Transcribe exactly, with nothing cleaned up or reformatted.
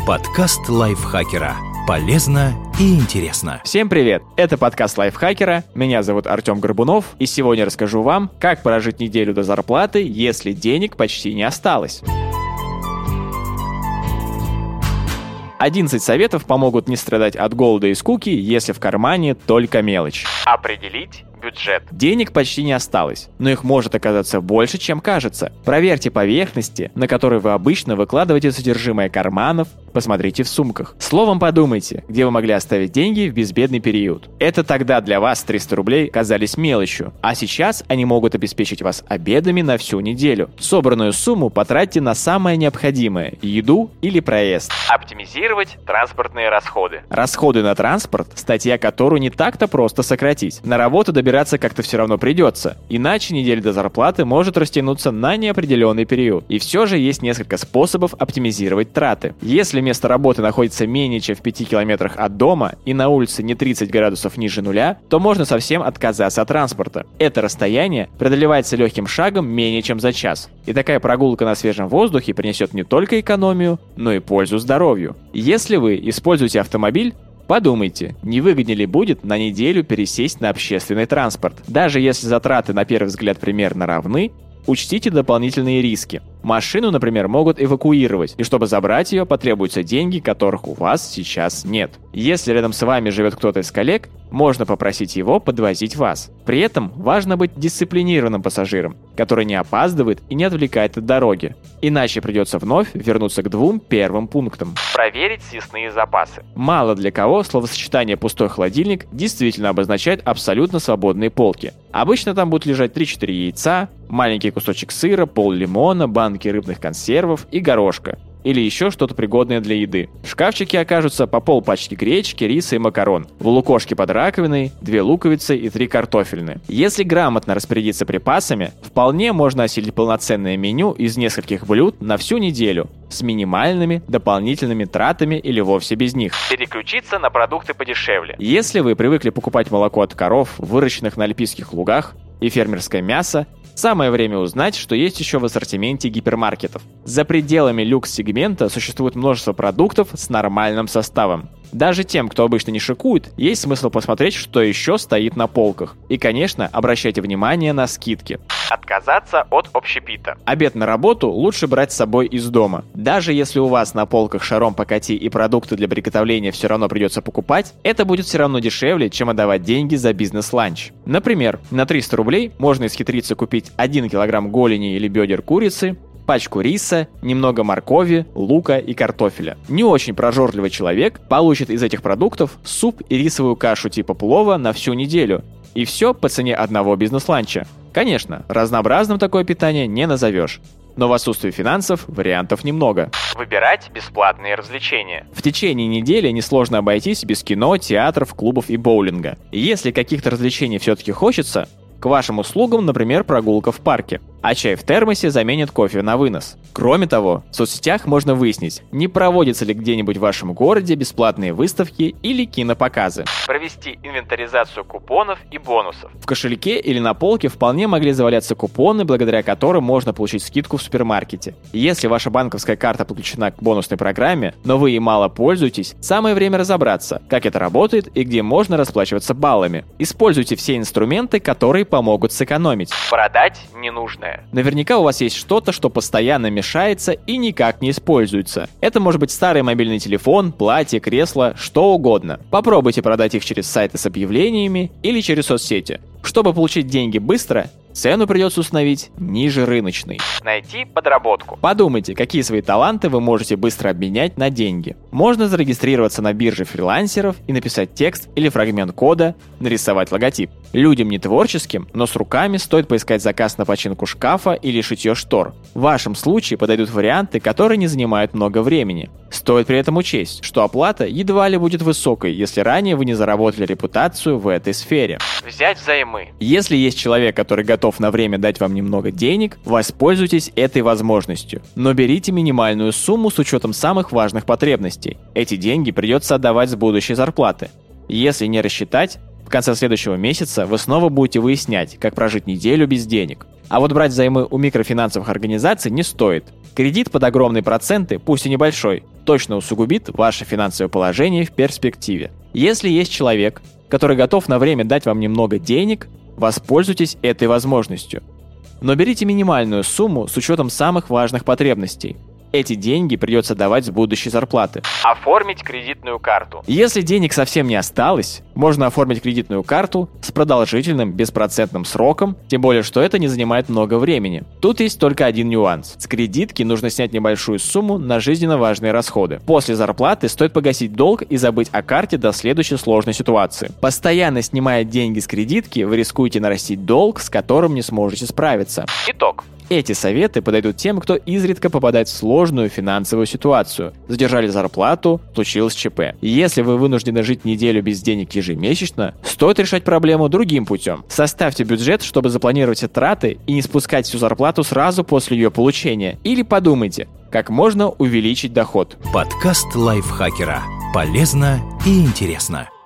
Подкаст лайфхакера. Полезно и интересно. Всем привет! Это подкаст лайфхакера. Меня зовут Артем Горбунов, и сегодня расскажу вам, как прожить неделю до зарплаты, если денег почти не осталось. одиннадцать советов помогут не страдать от голода и скуки, если в кармане только мелочь. Определить бюджет. Денег почти не осталось, но их может оказаться больше, чем кажется. Проверьте поверхности, на которые вы обычно выкладываете содержимое карманов, посмотрите в сумках. Словом, подумайте, где вы могли оставить деньги в безбедный период. Это тогда для вас триста рублей казались мелочью, а сейчас они могут обеспечить вас обедами на всю неделю. Собранную сумму потратьте на самое необходимое – еду или проезд. Оптимизировать транспортные расходы. Расходы на транспорт – статья, которую не так-то просто сократить. На работу добираться как-то все равно придется, иначе неделя до зарплаты может растянуться на неопределенный период. И все же есть несколько способов оптимизировать траты. Если место работы находится менее чем в пяти километрах от дома и на улице не тридцать градусов ниже нуля, то можно совсем отказаться от транспорта. Это расстояние преодолевается легким шагом менее чем за час. И такая прогулка на свежем воздухе принесет не только экономию, но и пользу здоровью. Если вы используете автомобиль, подумайте, не выгоднее ли будет на неделю пересесть на общественный транспорт. Даже если затраты на первый взгляд примерно равны, учтите дополнительные риски. Машину, например, могут эвакуировать, и чтобы забрать ее, потребуются деньги, которых у вас сейчас нет. Если рядом с вами живет кто-то из коллег, можно попросить его подвозить вас. При этом важно быть дисциплинированным пассажиром, который не опаздывает и не отвлекает от дороги. Иначе придется вновь вернуться к двум первым пунктам. Проверить съестные запасы. Мало для кого словосочетание «пустой холодильник» действительно обозначает абсолютно свободные полки. Обычно там будут лежать три-четыре яйца, маленький кусочек сыра, пол лимона, банки рыбных консервов и горошка. Или еще что-то пригодное для еды. В шкафчике окажутся по полпачки гречки, риса и макарон. В лукошке под раковиной две луковицы и три картофельные. Если грамотно распорядиться припасами, вполне можно осилить полноценное меню из нескольких блюд на всю неделю, с минимальными дополнительными тратами или вовсе без них. Переключиться на продукты подешевле. Если вы привыкли покупать молоко от коров, выращенных на альпийских лугах, и фермерское мясо, самое время узнать, что есть еще в ассортименте гипермаркетов. За пределами люкс-сегмента существует множество продуктов с нормальным составом. Даже тем, кто обычно не шикует, есть смысл посмотреть, что еще стоит на полках. И, конечно, обращайте внимание на скидки. Отказаться от общепита. Обед на работу лучше брать с собой из дома. Даже если у вас на полках шаром покати и продукты для приготовления все равно придется покупать, это будет все равно дешевле, чем отдавать деньги за бизнес-ланч. Например, на триста рублей можно исхитриться купить один килограмм голени или бедер курицы, пачку риса, немного моркови, лука и картофеля. Не очень прожорливый человек получит из этих продуктов суп и рисовую кашу типа плова на всю неделю. И все по цене одного бизнес-ланча. Конечно, разнообразным такое питание не назовешь. Но в отсутствии финансов вариантов немного. Выбирать бесплатные развлечения. В течение недели несложно обойтись без кино, театров, клубов и боулинга. Если каких-то развлечений все-таки хочется, к вашим услугам, например, прогулка в парке. А чай в термосе заменит кофе на вынос. Кроме того, в соцсетях можно выяснить, не проводятся ли где-нибудь в вашем городе бесплатные выставки или кинопоказы. Провести инвентаризацию купонов и бонусов. В кошельке или на полке вполне могли заваляться купоны, благодаря которым можно получить скидку в супермаркете. Если ваша банковская карта подключена к бонусной программе, но вы ей мало пользуетесь, самое время разобраться, как это работает и где можно расплачиваться баллами. Используйте все инструменты, которые помогут сэкономить. Продать ненужное. Наверняка у вас есть что-то, что постоянно мешается и никак не используется. Это может быть старый мобильный телефон, платье, кресло, что угодно. Попробуйте продать их через сайты с объявлениями или через соцсети. Чтобы получить деньги быстро, цену придется установить ниже рыночной. Найти подработку. Подумайте, какие свои таланты вы можете быстро обменять на деньги. Можно зарегистрироваться на бирже фрилансеров и написать текст или фрагмент кода, нарисовать логотип. Людям не творческим, но с руками стоит поискать заказ на починку шкафа или шитье штор. В вашем случае подойдут варианты, которые не занимают много времени. Стоит при этом учесть, что оплата едва ли будет высокой, если ранее вы не заработали репутацию в этой сфере. Взять взаймы. Если есть человек, который готов на время дать вам немного денег, воспользуйтесь этой возможностью. Но берите минимальную сумму с учетом самых важных потребностей. Эти деньги придется отдавать с будущей зарплаты. Если не рассчитать, В конце следующего месяца вы снова будете выяснять, как прожить неделю без денег. А вот брать займы у микрофинансовых организаций не стоит. Кредит под огромные проценты, пусть и небольшой, точно усугубит ваше финансовое положение в перспективе. Если есть человек, который готов на время дать вам немного денег, воспользуйтесь этой возможностью. Но берите минимальную сумму с учетом самых важных потребностей. Эти деньги придется давать с будущей зарплаты. Оформить кредитную карту. Если денег совсем не осталось, можно оформить кредитную карту с продолжительным беспроцентным сроком, тем более, что это не занимает много времени. Тут есть только один нюанс. С кредитки нужно снять небольшую сумму на жизненно важные расходы. После зарплаты стоит погасить долг и забыть о карте до следующей сложной ситуации. Постоянно снимая деньги с кредитки, вы рискуете нарастить долг, с которым не сможете справиться. Итог. Эти советы подойдут тем, кто изредка попадает в сложную финансовую ситуацию. Задержали зарплату, случилось ЧП. Если вы вынуждены жить неделю без денег ежемесячно, стоит решать проблему другим путем. Составьте бюджет, чтобы запланировать все траты и не спускать всю зарплату сразу после ее получения. Или подумайте, как можно увеличить доход. Подкаст лайфхакера. Полезно и интересно.